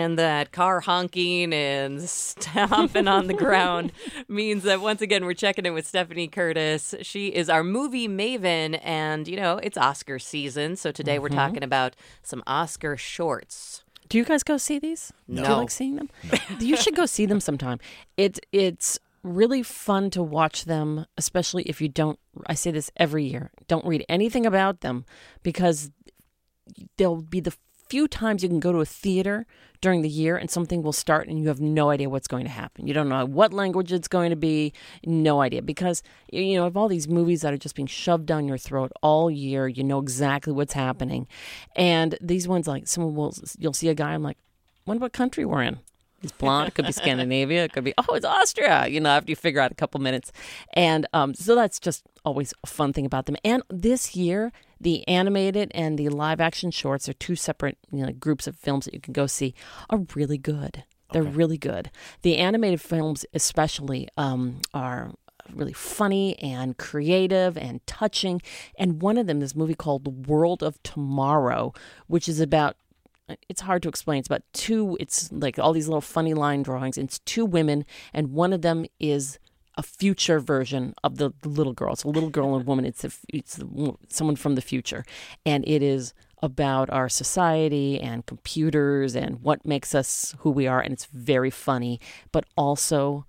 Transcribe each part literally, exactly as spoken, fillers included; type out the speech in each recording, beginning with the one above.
And that car honking and stomping on the ground means that once again we're checking in with Stephanie Curtis. She is our movie maven, and you know it's Oscar season, so today mm-hmm. we're talking about some Oscar shorts. Do you guys go see these? No. Do you like seeing them? No. You should go see them sometime. It it's really fun to watch them, especially if you don't. I say this every year. Don't read anything about them because there'll be the few times you can go to a theater during the year and something will start and you have no idea what's going to happen. You don't know what language it's going to be, no idea. Because, you know, of all these movies that are just being shoved down your throat all year, you know exactly what's happening. And these ones, like, someone will, you'll see a guy, I'm like, wonder what country we're in. He's blonde. It could be Scandinavia. It could be, oh, it's Austria, you know, after you figure out a couple minutes. And um, so that's just always a fun thing about them. And this year, the animated and the live action shorts are two separate you know, groups of films that you can go see are really good. They're okay. really good. The animated films especially um, are really funny and creative and touching. And one of them, this movie called The World of Tomorrow, which is about it's hard to explain. It's about two, it's like all these little funny line drawings. It's two women, and one of them is a future version of the, the little girl. It's a little girl and woman. It's a, it's someone from the future. And it is about our society and computers and what makes us who we are. And it's very funny, but also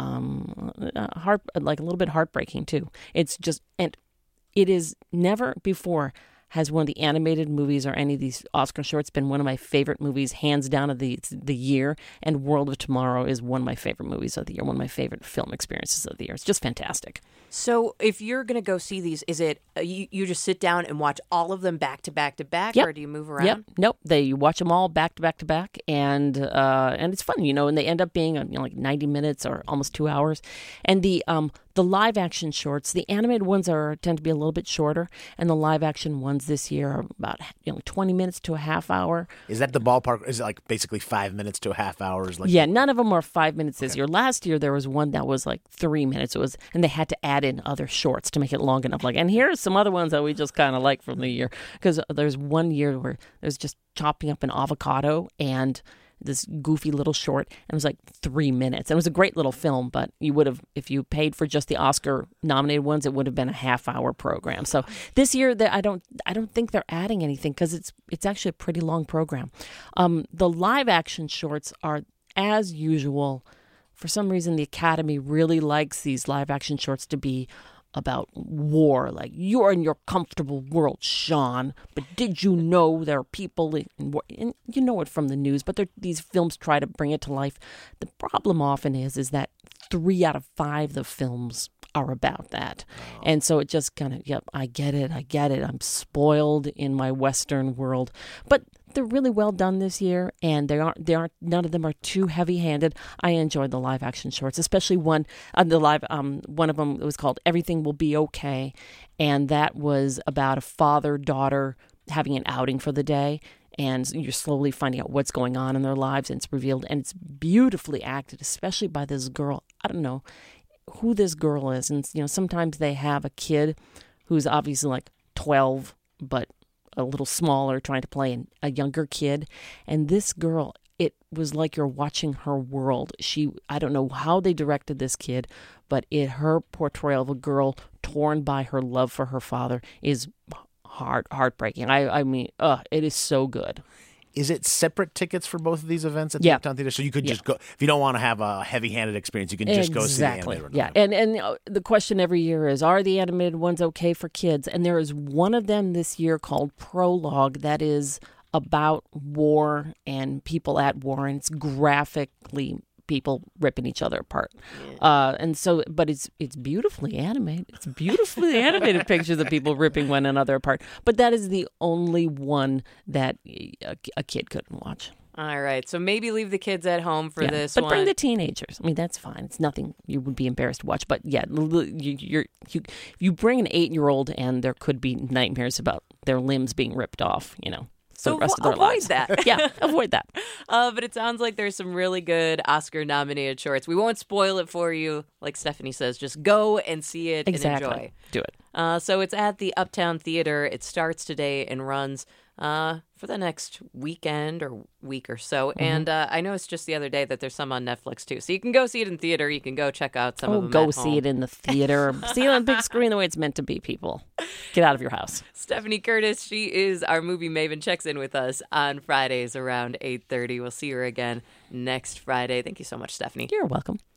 um, heart, like a little bit heartbreaking too. It's just, and it is never before has one of the animated movies or any of these Oscar shorts been one of my favorite movies, hands down, of the the year. And World of Tomorrow is one of my favorite movies of the year, one of my favorite film experiences of the year. It's just fantastic. So if you're going to go see these, is it uh, you, you just sit down and watch all of them back to back to back, yep. or do you move around? Yep. Nope. They you watch them all back to back to back, and uh, and it's fun, you know. And they end up being you know, like ninety minutes or almost two hours. And the um the live action shorts, the animated ones are tend to be a little bit shorter, and the live action ones this year are about you know twenty minutes to a half hour. Is that the ballpark? Is it like basically five minutes to a half hours? Like yeah, none of them are five minutes this okay. year. Last year there was one that was like three minutes. It was, and they had to add in other shorts to make it long enough. Like, and here's some other ones that we just kind of like from the year, because there's one year where there's just chopping up an avocado and this goofy little short, and it was like three minutes. And it was a great little film, but you would have, if you paid for just the Oscar-nominated ones, it would have been a half-hour program. So this year, I don't, I don't think they're adding anything because it's, it's actually a pretty long program. Um, the live-action shorts are, as usual, for some reason, the Academy really likes these live-action shorts to be about war, like you're in your comfortable world, Sean, but did you know there are people in war? And you know it from the news, but these films try to bring it to life. The problem often is is that three out of five of the films are about that. Oh. And so it just kind of, yep, I get it, I get it. I'm spoiled in my Western world. But they're really well done this year, and they aren't, they aren't, none of them are too heavy-handed. I enjoyed the live-action shorts, especially one, uh, the live, um, one of them, it was called Everything Will Be Okay, and that was about a father-daughter having an outing for the day, and you're slowly finding out what's going on in their lives, and it's revealed, and it's beautifully acted, especially by this girl. I don't know who this girl is, and you know, sometimes they have a kid who's obviously like twelve, but a little smaller, trying to play an, a younger kid. And this girl, it was like you're watching her world. She, I don't know how they directed this kid, but it her portrayal of a girl torn by her love for her father is heart heartbreaking. I, I mean, uh, it is so good. Is it separate tickets for both of these events at the yeah. Uptown Theater? So you could yeah. just go, if you don't want to have a heavy-handed experience, you can just exactly. go see the animated one. Yeah, and, and uh, the question every year is, are the animated ones okay for kids? And there is one of them this year called Prologue that is about war and people at war, and it's graphically people ripping each other apart. Yeah. Uh, and so, but it's it's beautifully animated. It's beautifully animated pictures of people ripping one another apart. But that is the only one that a, a kid couldn't watch. All right, so maybe leave the kids at home for yeah, this but one. But bring the teenagers. I mean, that's fine. It's nothing you would be embarrassed to watch. But yeah, you, you're, you you bring an eight-year-old, and there could be nightmares about their limbs being ripped off, you know. So the rest avo- of their avoid lives. that. yeah, avoid that. Uh, but it sounds like there's some really good Oscar-nominated shorts. We won't spoil it for you. Like Stephanie says, just go and see it exactly. and enjoy. Do it. Uh, so it's at the Uptown Theater. It starts today and runs uh, for the next weekend or week or so. Mm-hmm. And uh, I noticed just the other day that there's some on Netflix too. So you can go see it in theater. You can go check out some Oh, of them go at see home. it in the theater. See it on big screen the way it's meant to be, people. Get out of your house. Stephanie Curtis, she is our movie maven, checks in with us on Fridays around eight thirty. We'll see her again next Friday. Thank you so much, Stephanie. You're welcome.